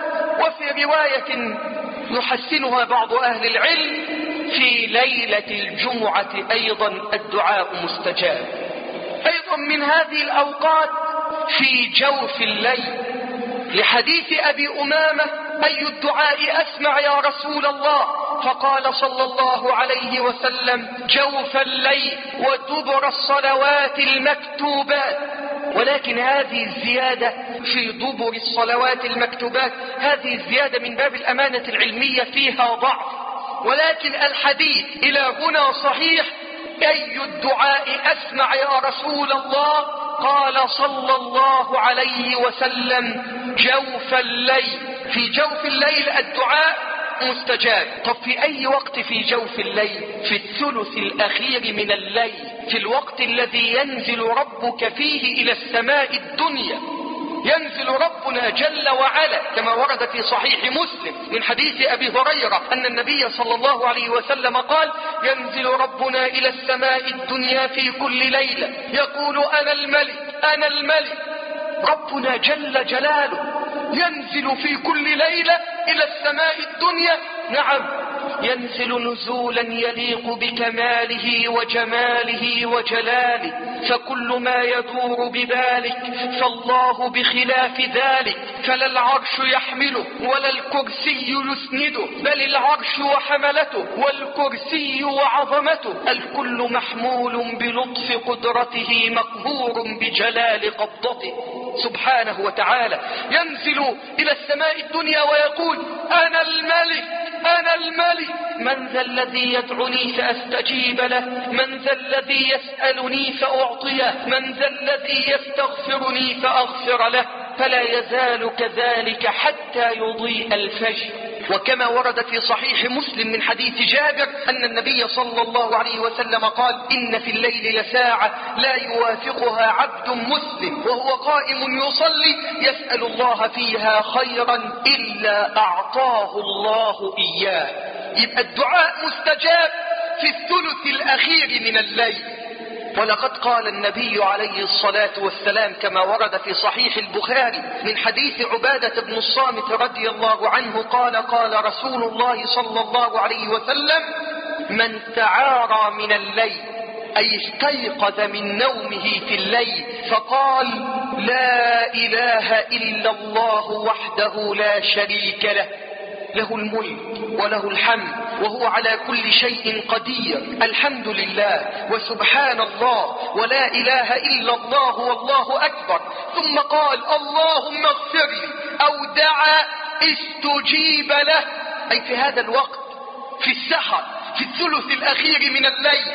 وفي رواية يحسنها بعض أهل العلم في ليلة الجمعة أيضا الدعاء مستجاب. أيضا من هذه الأوقات في جوف الليل، لحديث أبي أمامة أي الدعاء أسمع يا رسول الله؟ فقال صلى الله عليه وسلم جوف الليل ودبر الصلوات المكتوبات. ولكن هذه الزيادة في دبر الصلوات المكتوبات هذه الزيادة من باب الأمانة العلمية فيها ضعف، ولكن الحديث إلى هنا صحيح. أي الدعاء أسمع يا رسول الله؟ قال صلى الله عليه وسلم جوف الليل. في جوف الليل الدعاء مستجاب. طب في أي وقت في جوف الليل؟ في الثلث الأخير من الليل، في الوقت الذي ينزل ربك فيه إلى السماء الدنيا. ينزل ربنا جل وعلا كما ورد في صحيح مسلم من حديث أبي هريرة أن النبي صلى الله عليه وسلم قال ينزل ربنا إلى السماء الدنيا في كل ليلة يقول أنا الملك أنا الملك. ربنا جل جلاله ينزل في كل ليلة إلى السماء الدنيا. نعم، ينزل نزولا يليق بكماله وجماله وجلاله، فكل ما يدور ببالك فالله بخلاف ذلك، فلا العرش يحمله ولا الكرسي يسنده، بل العرش وحملته والكرسي وعظمته، الكل محمول بلطف قدرته مقهور بجلال قبضته سبحانه وتعالى. ينزل إلى السماء الدنيا ويقول أنا الملك أنا الملك، من ذا الذي يدعني فأستجيب له، من ذا الذي يسألني فأعطيه، من ذا الذي يستغفرني فأغفر له، فلا يزال كذلك حتى يضيء الفجر. وكما ورد في صحيح مسلم من حديث جابر أن النبي صلى الله عليه وسلم قال إن في الليل لساعة لا يوافقها عبد مسلم وهو قائم يصلي يسأل الله فيها خيرا إلا أعطاه الله إياه. يبقى الدعاء مستجاب في الثلث الأخير من الليل. ولقد قال النبي عليه الصلاة والسلام كما ورد في صحيح البخاري من حديث عبادة بن الصامت رضي الله عنه قال قال رسول الله صلى الله عليه وسلم من تعارى من الليل أي استيقظ من نومه في الليل فقال: لا إله إلا الله وحده لا شريك له، له الملك وله الحمد وهو على كل شيء قدير، الحمد لله وسبحان الله ولا إله إلا الله والله أكبر. ثم قال: اللهم اغفر لي، أو دعا استجيب له، أي في هذا الوقت في السحر في الثلث الأخير من الليل،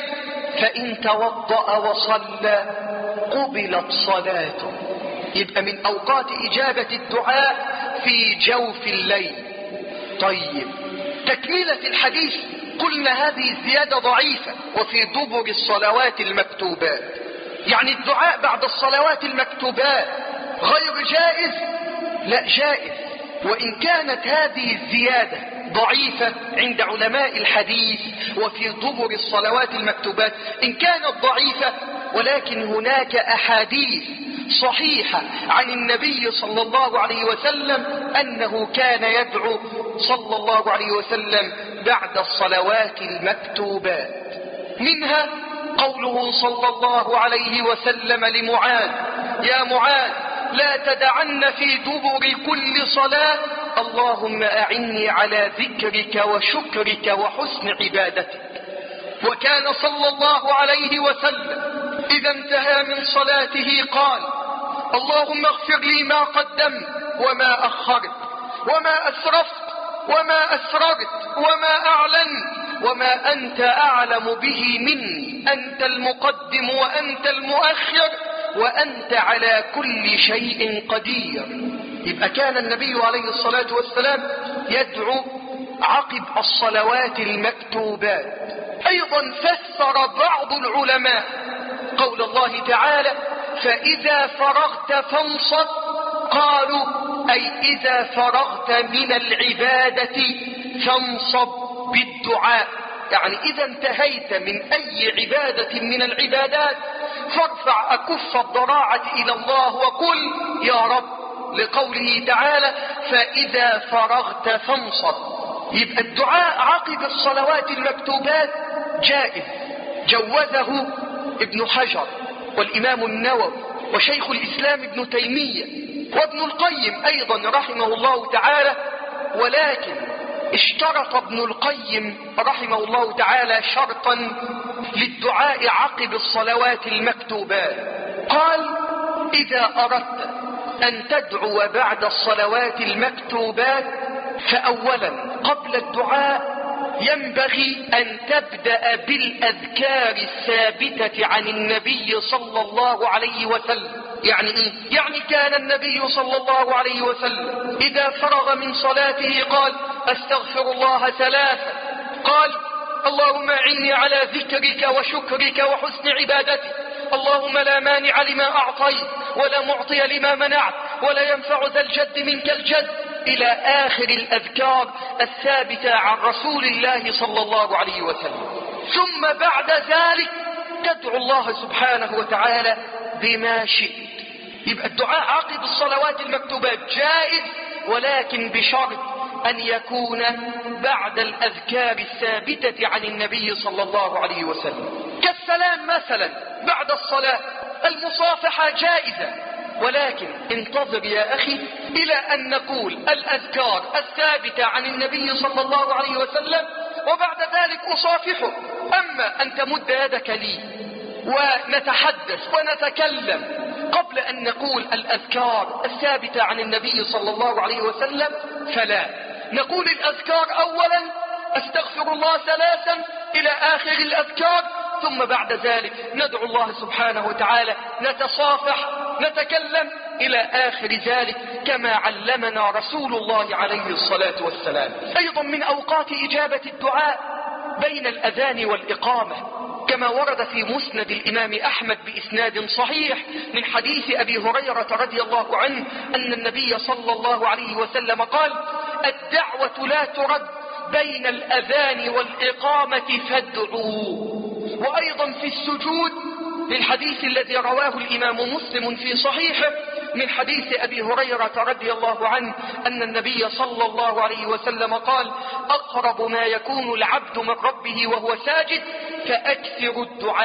فإن توضأ وصلى قبلت صلاته. يبقى من أوقات إجابة الدعاء في جوف الليل. طيب، تكملة الحديث قلنا هذه الزيادة ضعيفة. وفي دبر الصلوات المكتوبات، يعني الدعاء بعد الصلوات المكتوبات غير جائز؟ لا، جائز. وإن كانت هذه الزيادة ضعيفة عند علماء الحديث وفي دبر الصلوات المكتوبات، إن كانت ضعيفة، ولكن هناك أحاديث صحيحة عن النبي صلى الله عليه وسلم أنه كان يدعو صلى الله عليه وسلم بعد الصلوات المكتوبات. منها قوله صلى الله عليه وسلم لمعاذ: يا معاذ، لا تدعن في دبر كل صلاة اللهم أعني على ذكرك وشكرك وحسن عبادتك. وكان صلى الله عليه وسلم إذا انتهى من صلاته قال: اللهم اغفر لي ما قدمت وما أخرت وما أسرفت وما أسررت وما أعلنت وما أنت أعلم به مني، أنت المقدم وأنت المؤخر وأنت على كل شيء قدير. يبقى كان النبي عليه الصلاة والسلام يدعو عقب الصلوات المكتوبات. أيضا فسر بعض العلماء قول الله تعالى: فإذا فرغت فانصب، قالوا أي إذا فرغت من العبادة فانصب بالدعاء، يعني إذا انتهيت من أي عبادة من العبادات فارفع أكف الضراعة إلى الله وقل يا رب، لقوله تعالى: فإذا فرغت فانصب. يبقى الدعاء عقب الصلوات المكتوبات جائز، جوزه ابن حجر والإمام النووي وشيخ الإسلام ابن تيمية وابن القيم أيضا رحمه الله تعالى. ولكن اشترط ابن القيم رحمه الله تعالى شرطا للدعاء عقب الصلوات المكتوبات، قال: إذا أردت أن تدعو بعد الصلوات المكتوبات فأولا قبل الدعاء ينبغي أن تبدأ بالأذكار الثابتة عن النبي صلى الله عليه وسلم. يعني إيه؟ يعني كان النبي صلى الله عليه وسلم إذا فرغ من صلاته قال: أستغفر الله ثلاثا، قال: اللهم أعني على ذكرك وشكرك وحسن عبادتك، اللهم لا مانع لما أعطيت ولا معطي لما منعت ولا ينفع ذا الجد منك الجد، إلى آخر الأذكار الثابتة عن رسول الله صلى الله عليه وسلم. ثم بعد ذلك تدعو الله سبحانه وتعالى بما شئت. يبقى الدعاء عقب الصلوات المكتوبات جائز، ولكن بشرط أن يكون بعد الأذكار الثابتة عن النبي صلى الله عليه وسلم، كالسلام مثلا بعد الصلاة. المصافحة جائزة، ولكن انتظر يا أخي إلى أن نقول الأذكار الثابتة عن النبي صلى الله عليه وسلم وبعد ذلك أصافحه. أما أن تمد يدك لي ونتحدث ونتكلم قبل أن نقول الأذكار الثابتة عن النبي صلى الله عليه وسلم فلا. نقول الأذكار أولا: أستغفر الله ثلاثا إلى آخر الأذكار، ثم بعد ذلك ندعو الله سبحانه وتعالى، نتصافح، نتكلم إلى آخر ذلك كما علمنا رسول الله عليه الصلاة والسلام. أيضا من أوقات إجابة الدعاء بين الأذان والإقامة، كما ورد في مسند الإمام أحمد بإسناد صحيح من حديث أبي هريرة رضي الله عنه أن النبي صلى الله عليه وسلم قال: الدعوة لا ترد بين الأذان والإقامة فادعوا. وأيضا في السجود للحديث الذي رواه الإمام مسلم في صحيحه من حديث أبي هريرة رضي الله عنه أن النبي صلى الله عليه وسلم قال: أقرب ما يكون العبد من ربه وهو ساجد فأكثر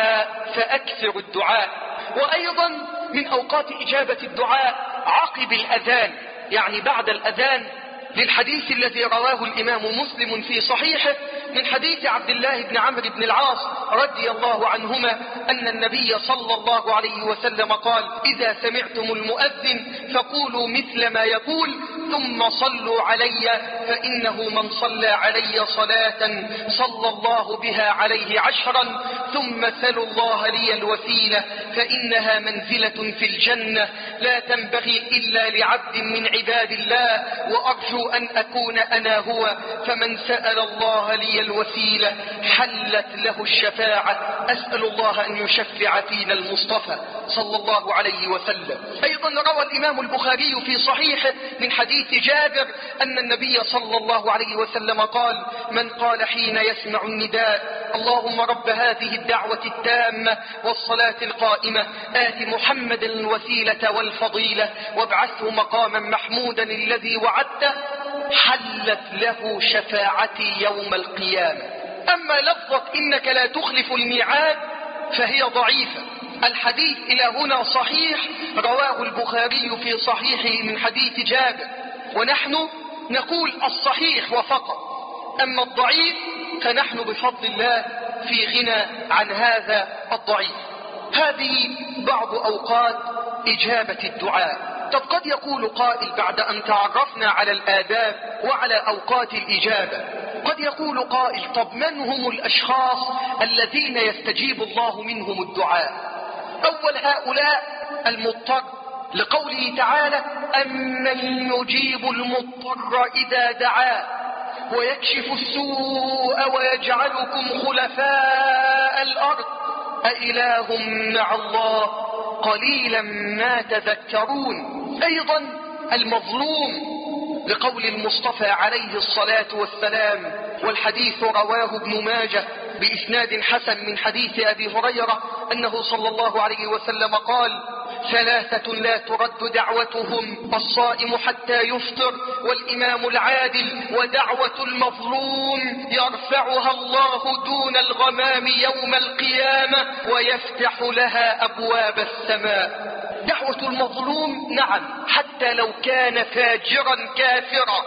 الدعاء. وأيضا من أوقات إجابة الدعاء عقب الأذان، يعني بعد الأذان، للحديث الذي رواه الإمام مسلم في صحيحه من حديث عبد الله بن عمرو بن العاص رضي الله عنهما أن النبي صلى الله عليه وسلم قال: إذا سمعتم المؤذن فقولوا مثل ما يقول ثم صلوا علي، فإنه من صلى علي صلاة صلى الله بها عليه 10، ثم سلوا الله لي الوسيلة فإنها منزلة في الجنة لا تنبغي إلا لعبد من عباد الله، وأرجو أن أكون أنا هو، فمن سأل الله لي الوسيلة حلت له الشفاعة. أسأل الله أن يشفع فينا المصطفى صلى الله عليه وسلم. أيضا روى الإمام البخاري في صحيحه من حديث جابر أن النبي صلى الله عليه وسلم قال: من قال حين يسمع النداء: اللهم رب هذه الدعوة التامة والصلاة القائمة آت محمدا الوسيلة والفضيلة وابعثه مقاما محمودا الذي وعدته، حلت له شفاعتي يوم القيامة. أما لفظة إنك لا تخلف الميعاد فهي ضعيفة. الحديث إلى هنا صحيح، رواه البخاري في صحيحه من حديث جابر، ونحن نقول الصحيح وفقط. أما الضعيف فنحن بفضل الله في غنى عن هذا الضعيف. هذه بعض أوقات إجابة الدعاء. طب قد يقول قائل بعد أن تعرفنا على الآداب وعلى أوقات الإجابة، قد يقول قائل: طب من هم الأشخاص الذين يستجيب الله منهم الدعاء؟ أول هؤلاء المضطر، لقوله تعالى: أمن يجيب المضطر إذا دعاه ويكشف السوء ويجعلكم خلفاء الأرض أإله مع الله قليلا ما تذكرون. أيضا المظلوم، لقول المصطفى عليه الصلاة والسلام، والحديث رواه ابن ماجه بإسناد حسن من حديث أبي هريرة أنه صلى الله عليه وسلم قال: ثلاثة لا ترد دعوتهم: الصائم حتى يفطر، والإمام العادل، ودعوة المظلوم يرفعها الله دون الغمام يوم القيامة ويفتح لها أبواب السماء. دعوة المظلوم نعم، حتى لو كان فاجرا كافرا،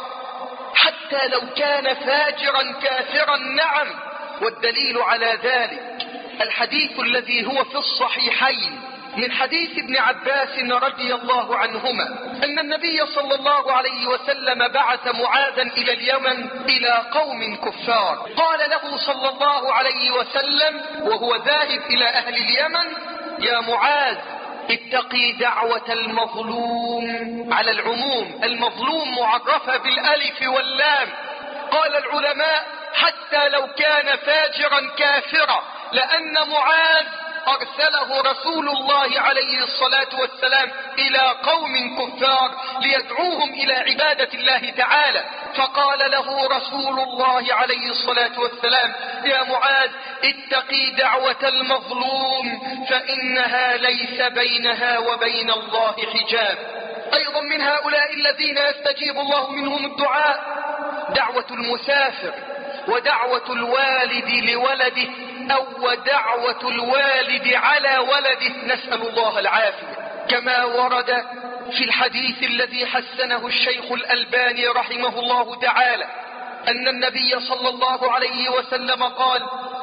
حتى لو كان فاجرا كافرا نعم. والدليل على ذلك الحديث الذي هو في الصحيحين من حديث ابن عباس رضي الله عنهما أن النبي صلى الله عليه وسلم بعث معاذا إلى اليمن إلى قوم كفار. قال له صلى الله عليه وسلم وهو ذاهب إلى أهل اليمن: يا معاذ اتقي دعوة المظلوم. على العموم، المظلوم معرفة بالألف واللام. قال العلماء: حتى لو كان فاجرا كافرا، لأن معاذ أرسله رسول الله عليه الصلاة والسلام إلى قوم كفار ليدعوهم إلى عبادة الله تعالى. فقال له رسول الله عليه الصلاة والسلام: يا معاذ اتقي دعوة المظلوم فإنها ليس بينها وبين الله حجاب. أيضا من هؤلاء الذين يستجيب الله منهم الدعاء دعوة المسافر، ودعوة الوالد لولده، أو دعوة الوالد على ولده، نسأل الله العافية، كما ورد في الحديث الذي حسنه الشيخ الألباني رحمه الله تعالى أن النبي صلى الله عليه وسلم قال: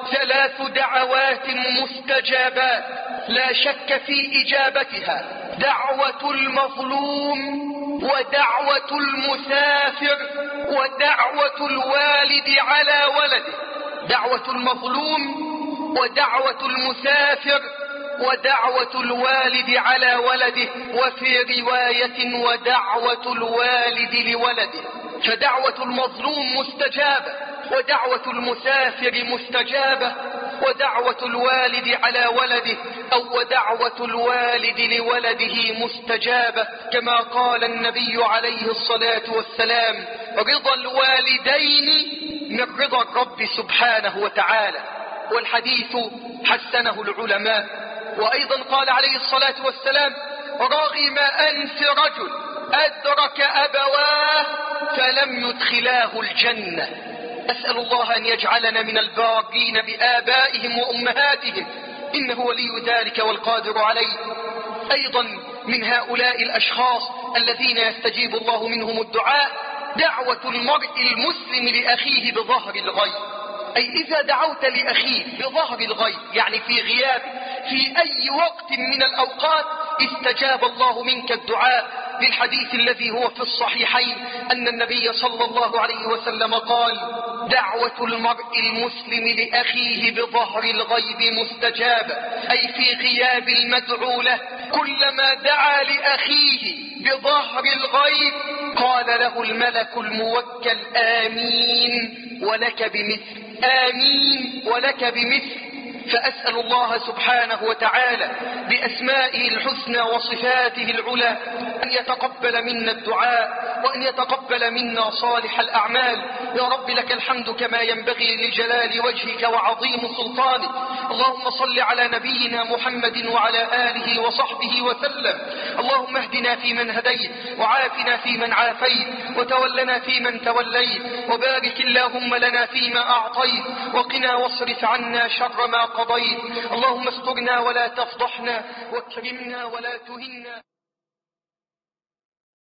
3 دعوات مستجابات لا شك في إجابتها: دعوة المظلوم، ودعوة المسافر، ودعوة الوالد على ولده. دعوة المظلوم، ودعوة المسافر، ودعوة الوالد على ولده، وفي رواية ودعوة الوالد لولده. فدعوة المظلوم مستجابة، ودعوة المسافر مستجابة، ودعوة الوالد على ولده أو ودعوة الوالد لولده مستجابة، كما قال النبي عليه الصلاة والسلام: رضا الوالدين من رضا الرب سبحانه وتعالى. والحديث حسنه العلماء. وأيضا قال عليه الصلاة والسلام: رغم أنف رجل أدرك أبواه فلم يدخلاه الجنة. أسأل الله أن يجعلنا من البارين بآبائهم وأمهاتهم، إنه ولي ذلك والقادر عليه. أيضا من هؤلاء الأشخاص الذين يستجيب الله منهم الدعاء دعوة المرء المسلم لأخيه بظهر الغيب. أي إذا دعوت لأخيك بظهر الغيب، يعني في غياب، في أي وقت من الأوقات استجاب الله منك الدعاء، للحديث الذي هو في الصحيحين أن النبي صلى الله عليه وسلم قال: دعوة المرء المسلم لأخيه بظهر الغيب مستجابة. أي في غياب المدعو له كلما دعا لأخيه بظهر الغيب قال له الملك الموكل: آمين ولك بمثل، آمين ولك بمثل. فأسأل الله سبحانه وتعالى بأسمائه الحسنى وصفاته العلى أن يتقبل منا الدعاء وأن يتقبل منا صالح الأعمال. يا رب لك الحمد كما ينبغي لجلال وجهك وعظيم سلطانك. اللهم صل على نبينا محمد وعلى آله وصحبه وسلم. اللهم اهدنا فيمن هديت، وعافنا فيمن عافيت، وتولنا فيمن توليت، وبارك اللهم لنا فيما أعطيت، وقنا واصرف عنا شر ما قضيت. اللهم استرنا ولا تفضحنا، واكرمنا ولا تهنا.